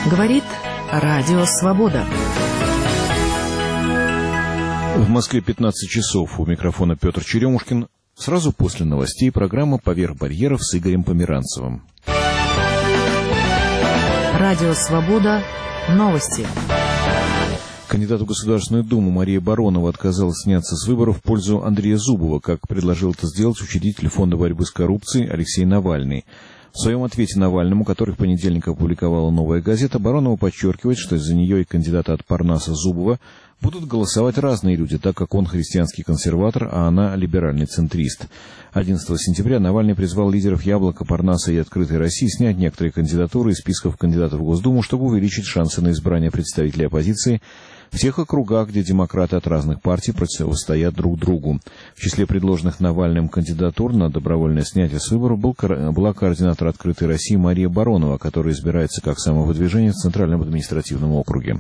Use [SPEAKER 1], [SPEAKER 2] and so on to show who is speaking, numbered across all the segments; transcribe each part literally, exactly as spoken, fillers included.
[SPEAKER 1] Говорит Радио Свобода.
[SPEAKER 2] В Москве пятнадцать часов. У микрофона Петр Черемушкин. Сразу после новостей программа «Поверх барьеров» с Игорем Померанцевым.
[SPEAKER 1] Радио Свобода. Новости.
[SPEAKER 2] Кандидат в Государственную Думу Мария Баронова отказалась сняться с выборов в пользу Андрея Зубова, как предложил это сделать учредитель Фонда борьбы с коррупцией Алексей Навальный. В своем ответе Навальному, который в понедельник опубликовала «Новая газета», Баронова подчеркивает, что из-за нее и кандидата от Парнаса Зубова будут голосовать разные люди, так как он христианский консерватор, а она либеральный центрист. одиннадцатого сентября Навальный призвал лидеров «Яблока», Парнаса и «Открытой России» снять некоторые кандидатуры из списков кандидатов в Госдуму, чтобы увеличить шансы на избрание представителей оппозиции в тех округах, где демократы от разных партий противостоят друг другу. В числе предложенных Навальным кандидатур на добровольное снятие с выборов был, была координатор «Открытой России» Мария Баронова, которая избирается как самовыдвижение в Центральном административном округе.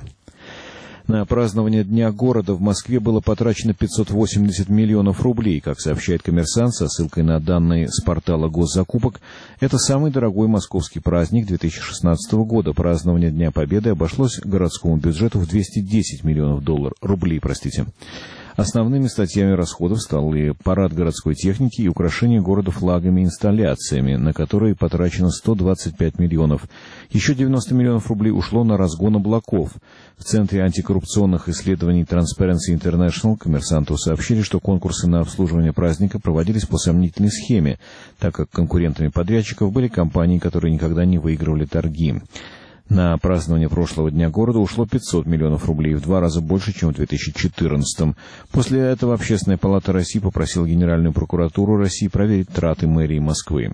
[SPEAKER 2] На празднование Дня города в Москве было потрачено пятьсот восемьдесят миллионов рублей. Как сообщает «Коммерсант» со ссылкой на данные с портала госзакупок, это самый дорогой московский праздник две тысячи шестнадцатого года. Празднование Дня Победы обошлось городскому бюджету в двести десять миллионов долларов, рублей. Простите. Основными статьями расходов стали парад городской техники и украшение города флагами и инсталляциями, на которые потрачено сто двадцать пять миллионов. Еще девяносто миллионов рублей ушло на разгон облаков. В Центре антикоррупционных исследований Transparency International «Коммерсанту» сообщили, что конкурсы на обслуживание праздника проводились по сомнительной схеме, так как конкурентами подрядчиков были компании, которые никогда не выигрывали торги. На празднование прошлого Дня города ушло пятьсот миллионов рублей, в два раза больше, чем в две тысячи четырнадцатом. После этого Общественная палата России попросила Генеральную прокуратуру России проверить траты мэрии Москвы.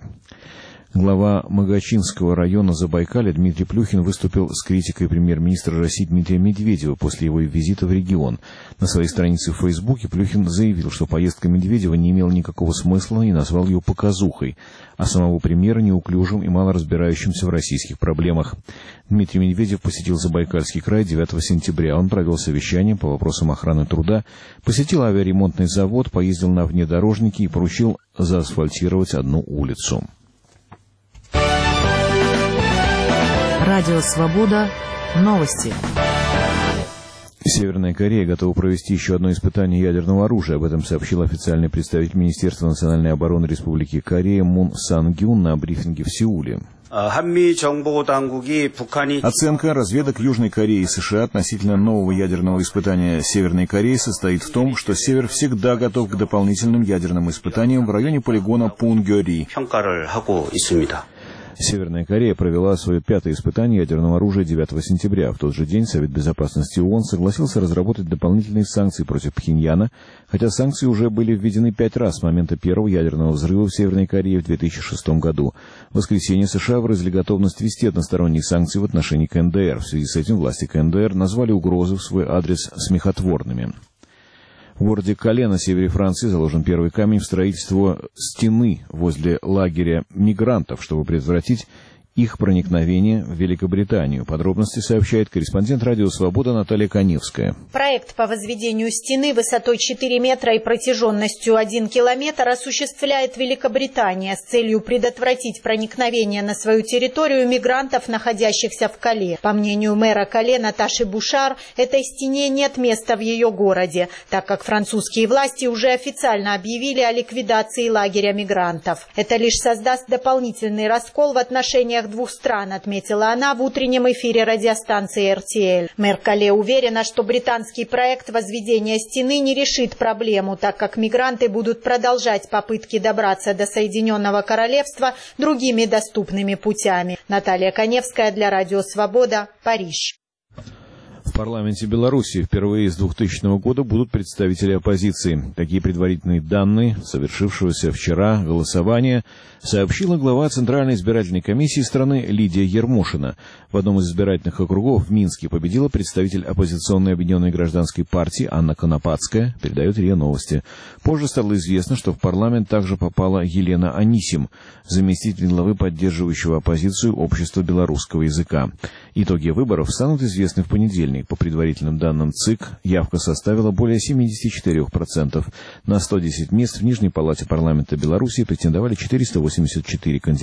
[SPEAKER 2] Глава Могочинского района Забайкалья Дмитрий Плюхин выступил с критикой премьер-министра России Дмитрия Медведева после его визита в регион. На своей странице в Фейсбуке Плюхин заявил, что поездка Медведева не имела никакого смысла и назвал ее показухой, а самого премьера неуклюжим и мало разбирающимся в российских проблемах. Дмитрий Медведев посетил Забайкальский край девятого сентября. Он провел совещание по вопросам охраны труда, посетил авиаремонтный завод, поездил на внедорожнике и поручил заасфальтировать одну улицу.
[SPEAKER 1] Радио Свобода. Новости.
[SPEAKER 2] Северная Корея готова провести еще одно испытание ядерного оружия. Об этом сообщил официальный представитель Министерства национальной обороны Республики Корея Мун Сан-гюн на брифинге в Сеуле. Оценка разведок Южной Кореи и США относительно нового ядерного испытания Северной Кореи состоит в том, что Север всегда готов к дополнительным ядерным испытаниям в районе полигона Пунгёри. Северная Корея провела свое пятое испытание ядерного оружия девятого сентября. В тот же день Совет Безопасности ООН согласился разработать дополнительные санкции против Пхеньяна, хотя санкции уже были введены пять раз с момента первого ядерного взрыва в Северной Корее в две тысячи шестом году. В воскресенье США выразили готовность ввести односторонние санкции в отношении КНДР. В связи с этим власти КНДР назвали угрозы в свой адрес смехотворными. В городе Кале на севере Франции заложен первый камень в строительство стены возле лагеря мигрантов, чтобы предотвратить их проникновение в Великобританию. Подробности сообщает корреспондент Радио Свобода Наталья Коневская.
[SPEAKER 3] Проект по возведению стены высотой четыре метра и протяженностью один километр осуществляет Великобритания с целью предотвратить проникновение на свою территорию мигрантов, находящихся в Кале. По мнению мэра Кале Наташи Бушар, этой стене нет места в ее городе, так как французские власти уже официально объявили о ликвидации лагеря мигрантов. Это лишь создаст дополнительный раскол в отношениях двух стран, отметила она в утреннем эфире радиостанции эр ти эл. Мэр Кале уверена, что британский проект возведения стены не решит проблему, так как мигранты будут продолжать попытки добраться до Соединенного Королевства другими доступными путями. Наталья Коневская для Радио Свобода, Париж.
[SPEAKER 2] В парламенте Беларуси впервые с двухтысячного года будут представители оппозиции. Такие предварительные данные совершившегося вчера голосования сообщила глава Центральной избирательной комиссии страны Лидия Ермошина. В одном из избирательных округов в Минске победила представитель оппозиционной объединенной гражданской партии Анна Конопатская, передает РИА Новости. Позже стало известно, что в парламент также попала Елена Анисим, заместитель главы поддерживающего оппозицию Общества белорусского языка. Итоги выборов станут известны в понедельник. По предварительным данным ЦИК, явка составила более семьдесят четыре процента. На сто десять мест в Нижней палате парламента Беларуси претендовали четыреста восемьдесят четыре кандидата.